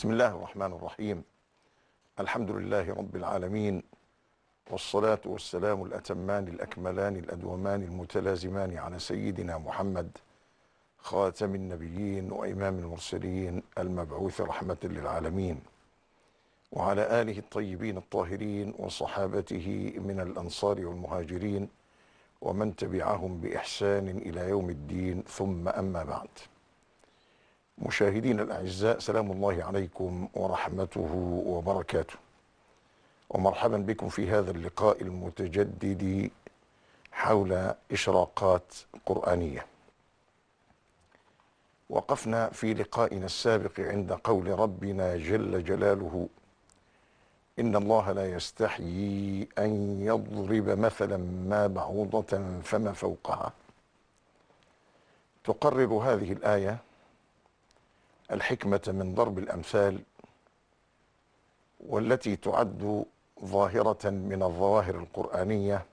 بسم الله الرحمن الرحيم. الحمد لله رب العالمين، والصلاة والسلام الأتمان الأكملان الأدومان المتلازمان على سيدنا محمد خاتم النبيين وإمام المرسلين المبعوث رحمة للعالمين، وعلى آله الطيبين الطاهرين وصحابته من الأنصار والمهاجرين ومن تبعهم بإحسان إلى يوم الدين، ثم أما بعد. مشاهدين الأعزاء، سلام الله عليكم ورحمته وبركاته، ومرحبا بكم في هذا اللقاء المتجدد حول إشراقات قرآنية. وقفنا في لقائنا السابق عند قول ربنا جل جلاله: إن الله لا يستحيي أن يضرب مثلا ما بعوضة فما فوقها. تقرر هذه الآية الحكمة من ضرب الأمثال، والتي تعد ظاهرة من الظواهر القرآنية،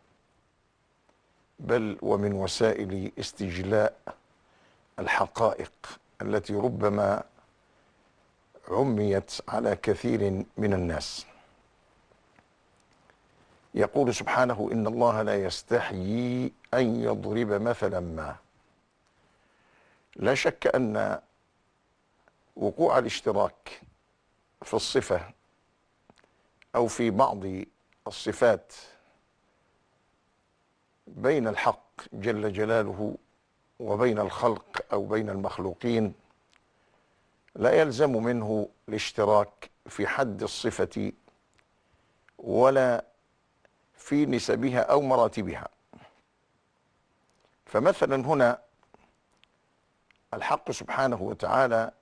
بل ومن وسائل استجلاء الحقائق التي ربما عميت على كثير من الناس. يقول سبحانه: إن الله لا يستحيي أن يضرب مثلا ما. لا شك أن وقوع الاشتراك في الصفة أو في بعض الصفات بين الحق جل جلاله وبين الخلق أو بين المخلوقين لا يلزم منه الاشتراك في حد الصفة ولا في نسبها أو مراتبها. فمثلا هنا الحق سبحانه وتعالى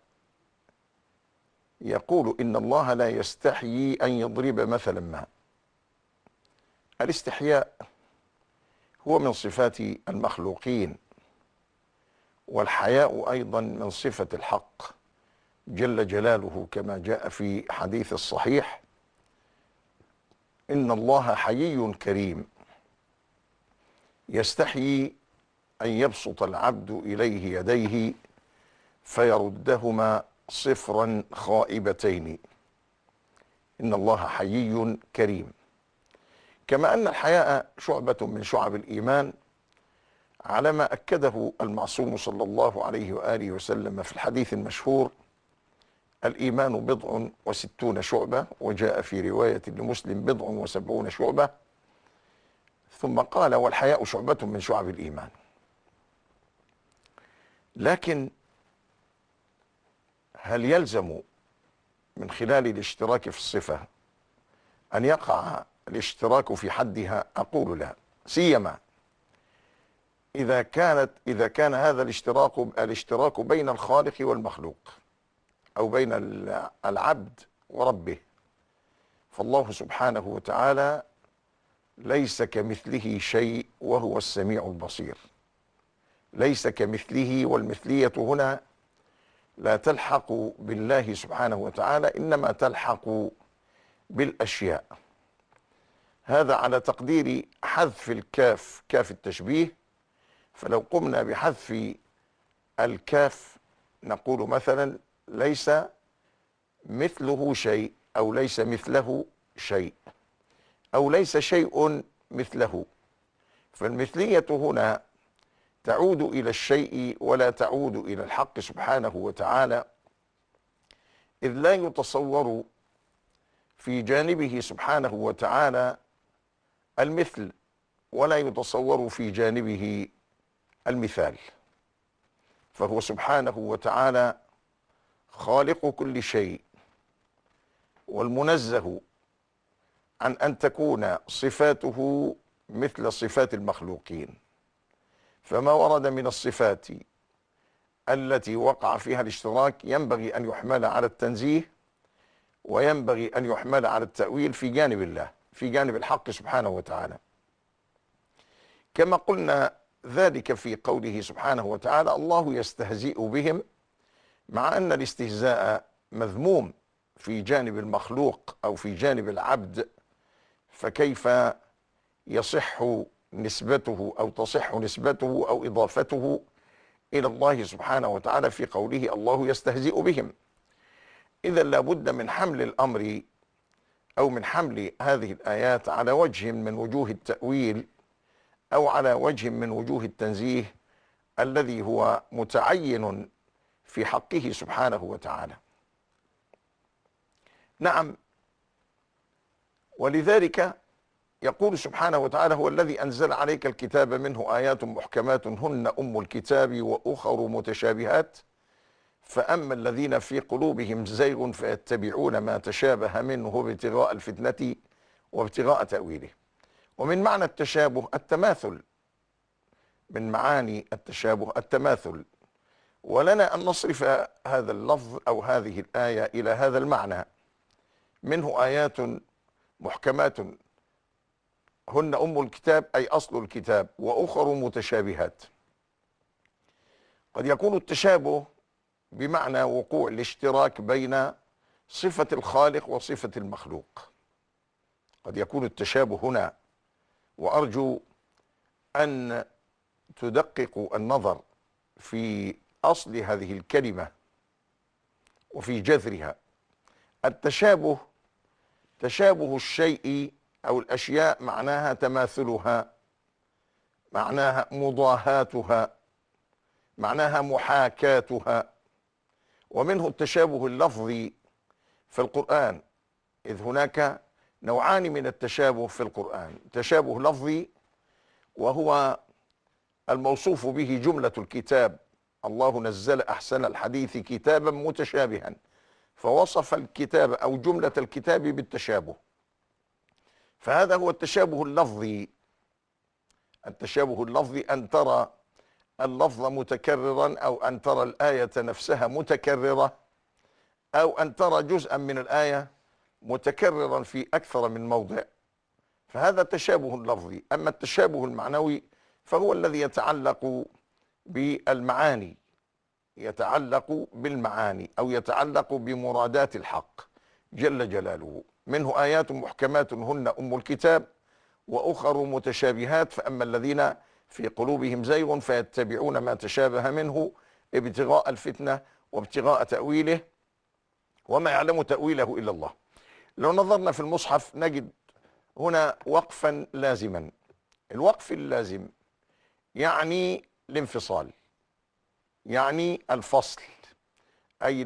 يقول: إن الله لا يستحيي أن يضرب مثلا ما. الاستحياء هو من صفات المخلوقين، والحياء أيضا من صفة الحق جل جلاله، كما جاء في حديث الصحيح: إن الله حيي كريم يستحيي أن يبسط العبد إليه يديه فيردهما صفرا خائبتين. إن الله حيي كريم. كما أن الحياء شعبة من شعب الإيمان، على ما أكده المعصوم صلى الله عليه وآله وسلم في الحديث المشهور: الإيمان 60 شعبة، وجاء في رواية لمسلم 70 شعبة، ثم قال: والحياء شعبة من شعب الإيمان. لكن هل يلزم من خلال الاشتراك في الصفة أن يقع الاشتراك في حدها؟ أقول لا، سيما إذا كان هذا الاشتراك بين الخالق والمخلوق، أو بين العبد وربه. فالله سبحانه وتعالى ليس كمثله شيء وهو السميع البصير. ليس كمثله، والمثلية هنا لا تلحق بالله سبحانه وتعالى، إنما تلحق بالأشياء. هذا على تقدير حذف الكاف، كاف التشبيه. فلو قمنا بحذف الكاف نقول مثلا: ليس مثله شيء، أو ليس مثله شيء، أو ليس شيء مثله. فالمثلية هنا تعود إلى الشيء ولا تعود إلى الحق سبحانه وتعالى، إذ لا يتصور في جانبه سبحانه وتعالى المثل، ولا يتصور في جانبه المثال. فهو سبحانه وتعالى خالق كل شيء، والمنزه عن أن تكون صفاته مثل صفات المخلوقين. فما ورد من الصفات التي وقع فيها الاشتراك ينبغي أن يحمل على التنزيه، وينبغي أن يحمل على التأويل في جانب الله، في جانب الحق سبحانه وتعالى. كما قلنا ذلك في قوله سبحانه وتعالى: الله يستهزئ بهم، مع أن الاستهزاء مذموم في جانب المخلوق أو في جانب العبد، فكيف يصح نسبته أو تصح نسبته أو إضافته إلى الله سبحانه وتعالى في قوله: الله يستهزئ بهم؟ إذا لابد من حمل الأمر أو من حمل هذه الآيات على وجه من وجوه التأويل أو على وجه من وجوه التنزيه الذي هو متعين في حقه سبحانه وتعالى. نعم، ولذلك يقول سبحانه وتعالى: هو الذي أنزل عليك الكتاب منه آيات محكمات هن أم الكتاب وأخر متشابهات فأما الذين في قلوبهم زيغ فيتبعون ما تشابه منه ابتغاء الفتنة وابتغاء تأويله. ومن معنى التشابه التماثل، من معاني التشابه التماثل، ولنا أن نصرف هذا اللفظ أو هذه الآية إلى هذا المعنى: منه آيات محكمات هن أم الكتاب أي أصل الكتاب وأخر متشابهات. قد يكون التشابه بمعنى وقوع الاشتراك بين صفة الخالق وصفة المخلوق. قد يكون التشابه هنا، وأرجو أن تدققوا النظر في أصل هذه الكلمة وفي جذرها. التشابه تشابه الشيء أو الأشياء معناها تماثلها، معناها مضاهاتها، معناها محاكاتها. ومنه التشابه اللفظي في القرآن، إذ هناك نوعان من التشابه في القرآن: تشابه لفظي وهو الموصوف به جملة الكتاب، الله نزل أحسن الحديث كتابا متشابها، فوصف الكتاب أو جملة الكتاب بالتشابه، فهذا هو التشابه اللفظي. التشابه اللفظي أن ترى اللفظ متكررا أو أن ترى الآية نفسها متكررة أو أن ترى جزءا من الآية متكررا في أكثر من موضع، فهذا تشابه لفظي. أما التشابه المعنوي فهو الذي يتعلق بالمعاني، يتعلق بالمعاني أو يتعلق بمرادات الحق جل جلاله. منه آيات محكمات هن أم الكتاب وأخر متشابهات فأما الذين في قلوبهم زيغ فيتبعون ما تشابه منه ابتغاء الفتنة وابتغاء تأويله وما يعلم تأويله إلا الله. لو نظرنا في المصحف نجد هنا وقفا لازما. الوقف اللازم يعني الانفصال، يعني الفصل، أي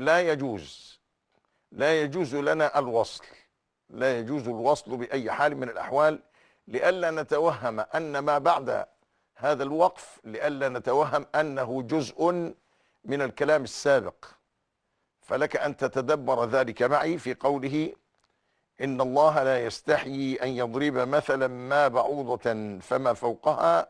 لا يجوز لنا الوصل، لا يجوز الوصل بأي حال من الأحوال، لئلا نتوهم أن ما بعد هذا الوقف، لئلا نتوهم أنه جزء من الكلام السابق. فلك أن تتدبر ذلك معي في قوله: إن الله لا يستحيي أن يضرب مثلا ما بعوضة فما فوقها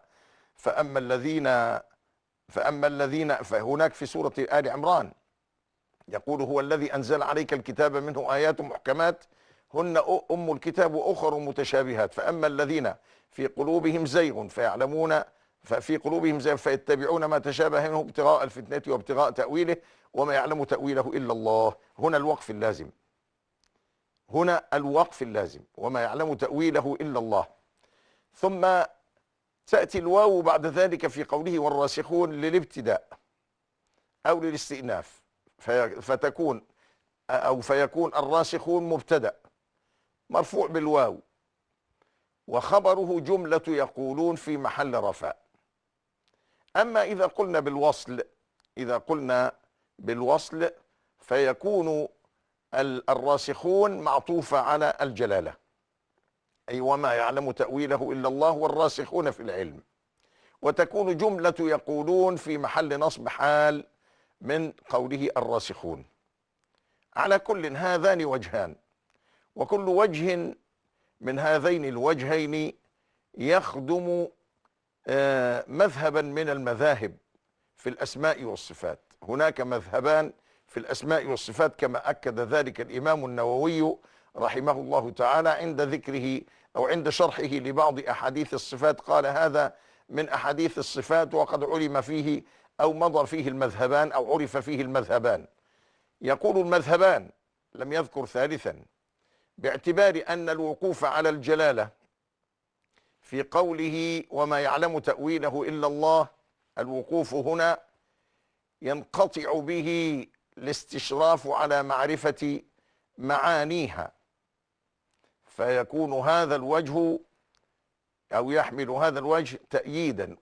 فأما الذين فهناك في سورة آل عمران يقول: هو الذي أنزل عليك الكتاب منه آيات محكمات هن أم الكتاب وأخر متشابهات فأما الذين في قلوبهم زيغ ففي قلوبهم زيغ فيتبعون ما تشابه منه ابتغاء الفتنة وابتغاء تأويله وما يعلم تأويله إلا الله. هنا الوقف اللازم، هنا الوقف اللازم، وما يعلم تأويله إلا الله. ثم تأتي الواو بعد ذلك في قوله والراسخون للابتداء أو للاستئناف، فيكون الراسخون مبتدأ مرفوع بالواو وخبره جملة يقولون في محل رفع. أما إذا قلنا بالوصل فيكون الراسخون معطوفة على الجلالة، أي وما يعلم تأويله إلا الله والراسخون في العلم، وتكون جملة يقولون في محل نصب حال من قوله الراسخون. على كل هذان وجهان، وكل وجه من هذين الوجهين يخدم مذهبا من المذاهب في الأسماء والصفات. هناك مذهبان في الأسماء والصفات كما أكد ذلك الإمام النووي رحمه الله تعالى عند ذكره أو عند شرحه لبعض أحاديث الصفات، قال: هذا من أحاديث الصفات وقد علم فيه أو مضى فيه المذهبان أو عرف فيه المذهبان. يقول المذهبان، لم يذكر ثالثا، باعتبار أن الوقوف على الجلالة في قوله وما يعلم تأويله إلا الله، الوقوف هنا ينقطع به الاستشراف على معرفة معانيها، فيكون هذا الوجه أو يحمل هذا الوجه تأييدا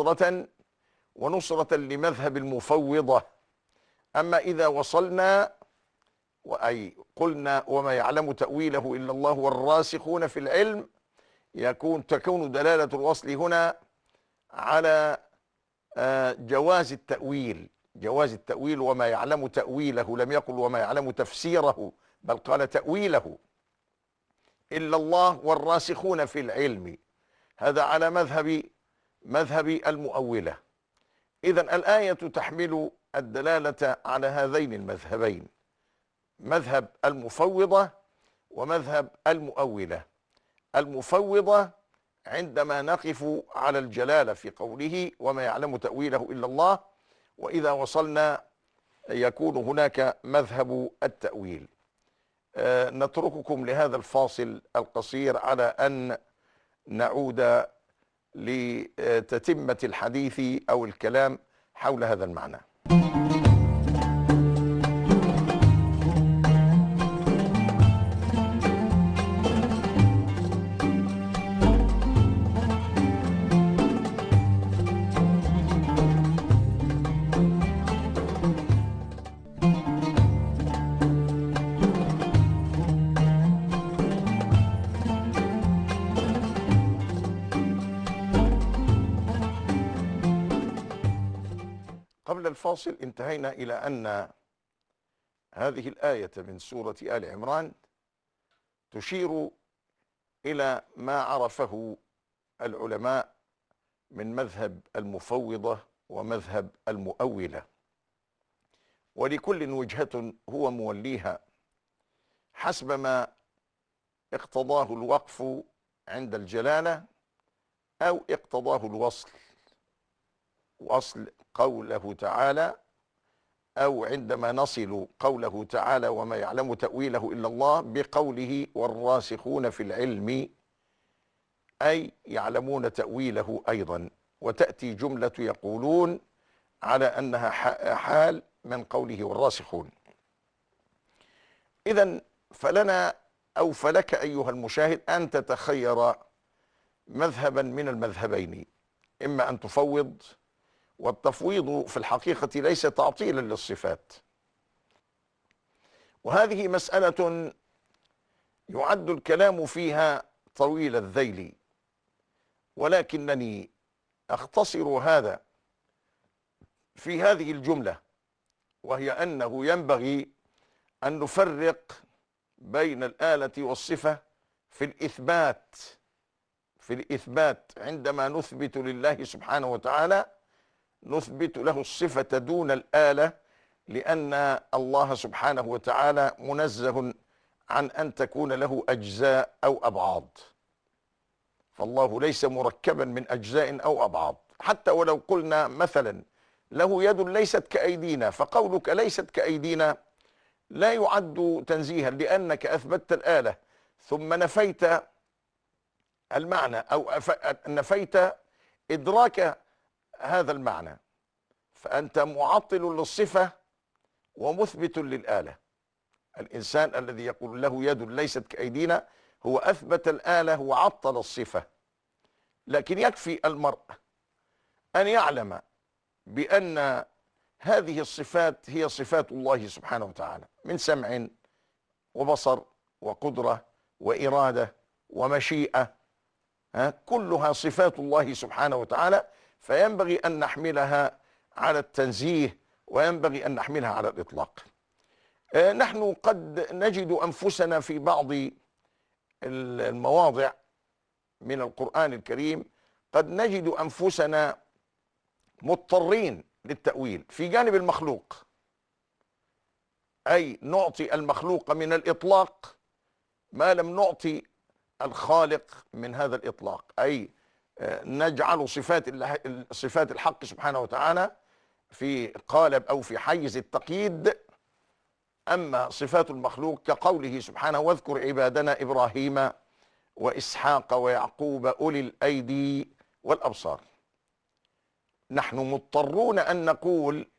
ونصرة لمذهب المفوضة. أما إذا وصلنا وأي قلنا وما يعلم تأويله إلا الله والراسخون في العلم، تكون دلالة الوصل هنا على جواز التأويل وما يعلم تأويله، لم يقل وما يعلم تفسيره بل قال تأويله إلا الله والراسخون في العلم. هذا على مذهب المؤولة. إذن الآية تحمل الدلالة على هذين المذهبين، مذهب المفوضة ومذهب المؤولة. المفوضة عندما نقف على الجلالة في قوله وما يعلم تأويله إلا الله، وإذا وصلنا يكون هناك مذهب التأويل. نترككم لهذا الفاصل القصير على أن نعود لتتمة الحديث أو الكلام حول هذا المعنى. قبل الفاصل انتهينا إلى أن هذه الآية من سورة آل عمران تشير إلى ما عرفه العلماء من مذهب المفوضة ومذهب المؤولة، ولكل وجهة هو موليها حسب ما اقتضاه الوقف عند الجلالة أو اقتضاه وصل قوله تعالى، أو عندما نصل قوله تعالى وما يعلم تأويله إلا الله بقوله والراسخون في العلم، أي يعلمون تأويله أيضا، وتأتي جملة يقولون على أنها حال من قوله والراسخون. إذن فلنا أو فلك أيها المشاهد أن تتخير مذهبا من المذهبين، إما أن تفوض، والتفويض في الحقيقة ليس تعطيلا للصفات، وهذه مسألة يعد الكلام فيها طويل الذيل، ولكنني أختصر هذا في هذه الجملة، وهي أنه ينبغي أن نفرق بين الآلة والصفة في الإثبات عندما نثبت لله سبحانه وتعالى نثبت له الصفة دون الآلة، لأن الله سبحانه وتعالى منزه عن أن تكون له أجزاء أو أبعاض، فالله ليس مركبا من أجزاء أو أبعاض. حتى ولو قلنا مثلا له يد ليست كأيدينا، فقولك ليست كأيدينا لا يعد تنزيها، لأنك أثبتت الآلة ثم نفيت المعنى أو نفيت إدراك هذا المعنى، فأنت معطل للصفة ومثبت للآلة. الإنسان الذي يقول له يد ليست كأيدينا هو أثبت الآلة وعطل الصفة، لكن يكفي المرء أن يعلم بأن هذه الصفات هي صفات الله سبحانه وتعالى من سمع وبصر وقدرة وإرادة ومشيئة، كلها صفات الله سبحانه وتعالى، فينبغي أن نحملها على التنزيه وينبغي أن نحملها على الإطلاق. نحن قد نجد أنفسنا في بعض المواضع من القرآن الكريم قد نجد أنفسنا مضطرين للتأويل في جانب المخلوق، أي نعطي المخلوق من الإطلاق ما لم نعطي الخالق من هذا الإطلاق، أي نجعل صفات الحق سبحانه وتعالى في قالب أو في حيز التقييد، أما صفات المخلوق كقوله سبحانه واذكر عبادنا إبراهيم وإسحاق ويعقوب أولي الأيدي والأبصار. نحن مضطرون أن نقول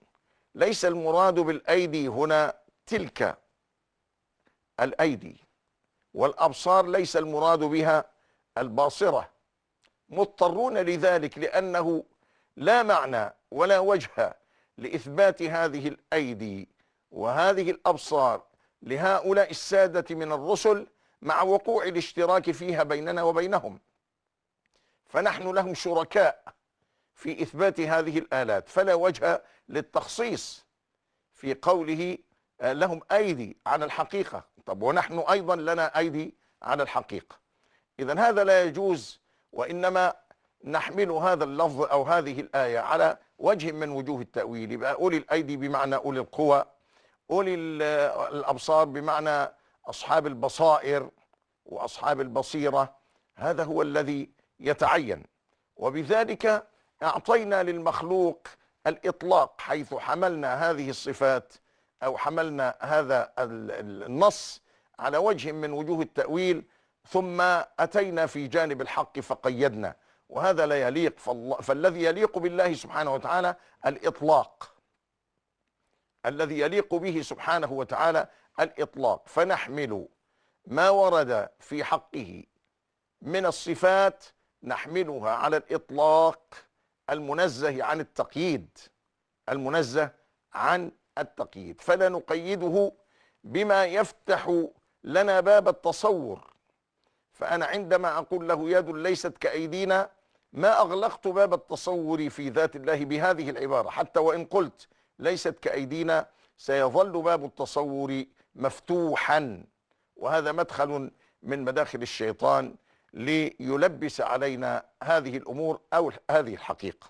ليس المراد بالأيدي هنا تلك الأيدي، والأبصار ليس المراد بها الباصرة، مضطرون لذلك لأنه لا معنى ولا وجه لإثبات هذه الأيدي وهذه الأبصار لهؤلاء السادة من الرسل مع وقوع الاشتراك فيها بيننا وبينهم، فنحن لهم شركاء في إثبات هذه الآلات، فلا وجه للتخصيص في قوله لهم أيدي على الحقيقة. طب ونحن أيضا لنا أيدي على الحقيقة، إذن هذا لا يجوز، وإنما نحمل هذا اللفظ أو هذه الآية على وجه من وجوه التأويل، يبقى أولي الأيدي بمعنى أولي القوى، أولي الأبصار بمعنى أصحاب البصائر وأصحاب البصيرة، هذا هو الذي يتعين. وبذلك أعطينا للمخلوق الإطلاق، حيث حملنا هذه الصفات أو حملنا هذا النص على وجه من وجوه التأويل، ثم أتينا في جانب الحق فقيدنا، وهذا لا يليق. فالذي يليق بالله سبحانه وتعالى الإطلاق، الذي يليق به سبحانه وتعالى الإطلاق، فنحمل ما ورد في حقه من الصفات نحملها على الإطلاق المنزه عن التقييد، المنزه عن التقييد، فلا نقيده بما يفتح لنا باب التصور. فأنا عندما أقول له يد ليست كأيدينا ما أغلقت باب التصور في ذات الله بهذه العبارة، حتى وإن قلت ليست كأيدينا سيظل باب التصور مفتوحا، وهذا مدخل من مداخل الشيطان ليلبس علينا هذه الأمور أو هذه الحقيقة.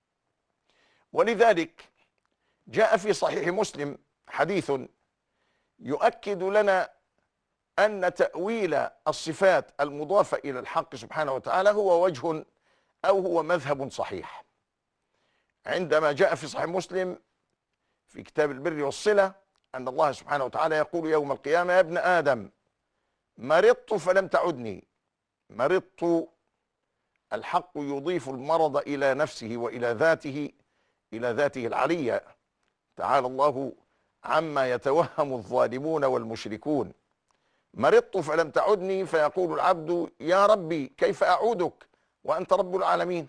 ولذلك جاء في صحيح مسلم حديث يؤكد لنا أن تأويل الصفات المضافة إلى الحق سبحانه وتعالى هو وجه أو هو مذهب صحيح. عندما جاء في صحيح مسلم في كتاب البر والصلة أن الله سبحانه وتعالى يقول يوم القيامة: يا ابن آدم مرضت فلم تعدني. مرضت، الحق يضيف المرض إلى نفسه وإلى ذاته، إلى ذاته العلية، تعالى الله عما يتوهم الظالمون والمشركون. مرضت فلم تعدني، فيقول العبد: يا ربي كيف أعودك وأنت رب العالمين؟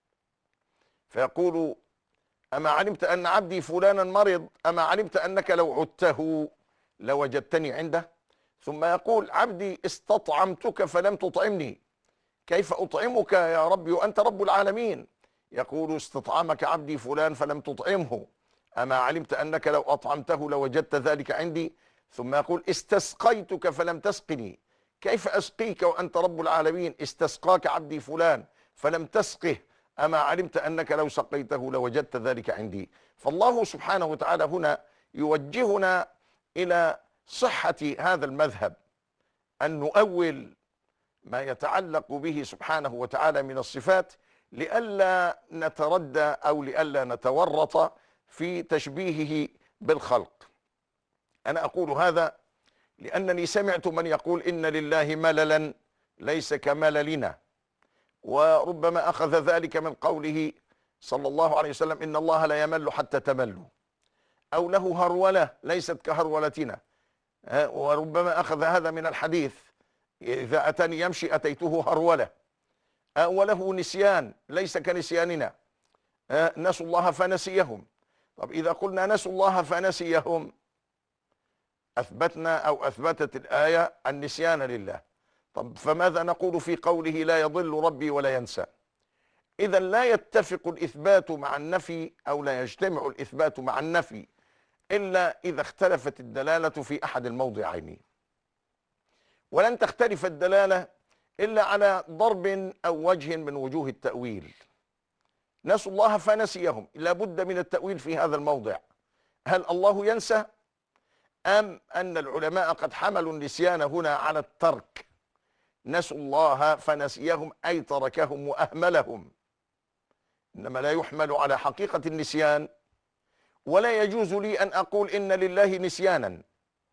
فيقول: أما علمت أن عبدي فلانا مرض؟ أما علمت أنك لو عدته لوجدتني عنده؟ ثم يقول: عبدي استطعمتك فلم تطعمني، كيف أطعمك يا ربي وأنت رب العالمين؟ يقول: استطعمك عبدي فلان فلم تطعمه، أما علمت أنك لو أطعمته لوجدت ذلك عندي؟ ثم يقول: استسقيتك فلم تسقني، كيف أسقيك وأنت رب العالمين؟ استسقاك عبدي فلان فلم تسقه، أما علمت أنك لو سقيته لوجدت ذلك عندي. فالله سبحانه وتعالى هنا يوجهنا إلى صحة هذا المذهب، أن نؤول ما يتعلق به سبحانه وتعالى من الصفات لئلا نتردى أو لئلا نتورط في تشبيهه بالخلق. أنا أقول هذا لأنني سمعت من يقول إن لله مللا ليس كمللنا، وربما أخذ ذلك من قوله صلى الله عليه وسلم: إن الله لا يمل حتى تملوا، أو له هرولة ليست كهرولتنا، وربما أخذ هذا من الحديث: إذا أتاني يمشي أتيته هرولة، وله نسيان ليس كنسياننا، نسوا الله فنسيهم. طب إذا قلنا نسوا الله فنسيهم أثبتنا أو أثبتت الآية النسيان لله. طب فماذا نقول في قوله: لا يضل ربي ولا ينسى؟ إذا لا يتفق الإثبات مع النفي، أو لا يجتمع الإثبات مع النفي إلا إذا اختلفت الدلالة في أحد الموضعين، ولن تختلف الدلالة إلا على ضرب أو وجه من وجوه التأويل. نسوا الله فنسيهم، لا بد من التأويل في هذا الموضع. هل الله ينسى، أم أن العلماء قد حملوا النسيان هنا على الترك؟ نسوا الله فنسيهم أي تركهم وأهملهم، إنما لا يحمل على حقيقة النسيان. ولا يجوز لي أن أقول إن لله نسيانا،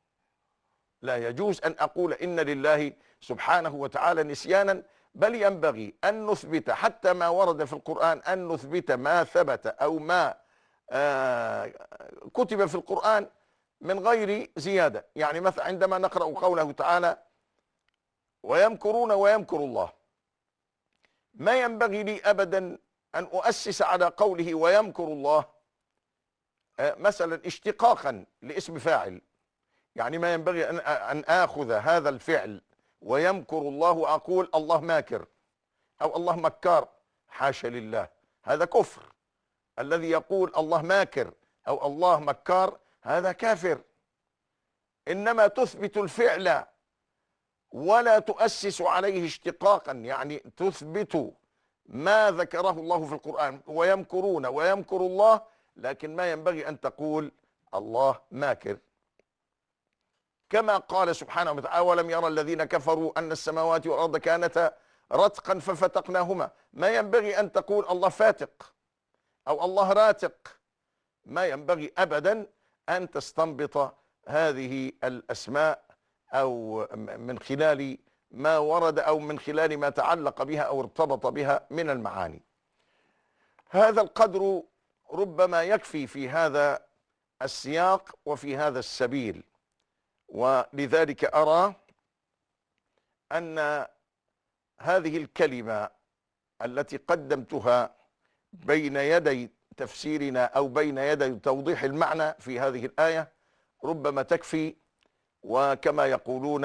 لا يجوز أن أقول إن لله سبحانه وتعالى نسيانا، بل ينبغي أن نثبت حتى ما ورد في القرآن، أن نثبت ما ثبت أو ما آه، كتب في القرآن من غير زيادة. يعني مثلا عندما نقرأ قوله تعالى ويمكرون ويمكر الله، ما ينبغي لي أبدا أن أؤسس على قوله ويمكر الله مثلا اشتقاقا لاسم فاعل. يعني ما ينبغي أن آخذ هذا الفعل ويمكر الله وأقول الله ماكر أو الله مكار، حاشا لله، هذا كفر. الذي يقول الله ماكر أو الله مكار هذا كافر. إنما تثبت الفعل ولا تؤسس عليه اشتقاقا، يعني تثبت ما ذكره الله في القرآن ويمكرون ويمكر الله، لكن ما ينبغي أن تقول الله ماكر. كما قال سبحانه وتعالى ولم يرى الذين كفروا أن السماوات والأرض كانتا رتقا ففتقناهما، ما ينبغي أن تقول الله فاتق أو الله راتق. ما ينبغي أبدا أن تستنبط هذه الأسماء أو من خلال ما ورد أو من خلال ما تعلق بها أو ارتبط بها من المعاني. هذا القدر ربما يكفي في هذا السياق وفي هذا السبيل، ولذلك أرى أن هذه الكلمة التي قدمتها بين يدي تفسيرنا أو بين يدي توضيح المعنى في هذه الآية ربما تكفي، وكما يقولون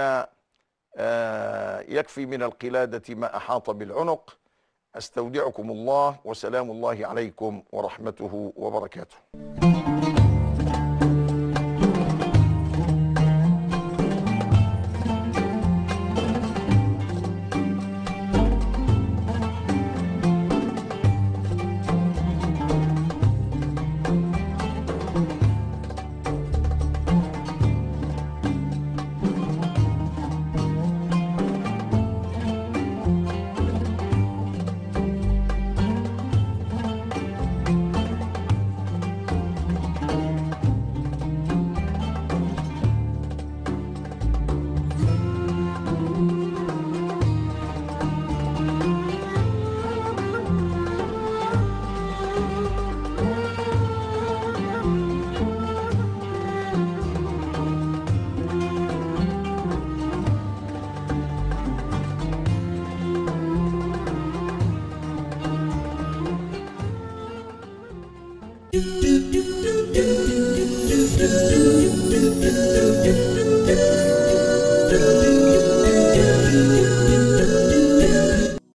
يكفي من القلادة ما أحاط بالعنق. أستودعكم الله وسلام الله عليكم ورحمته وبركاته. do do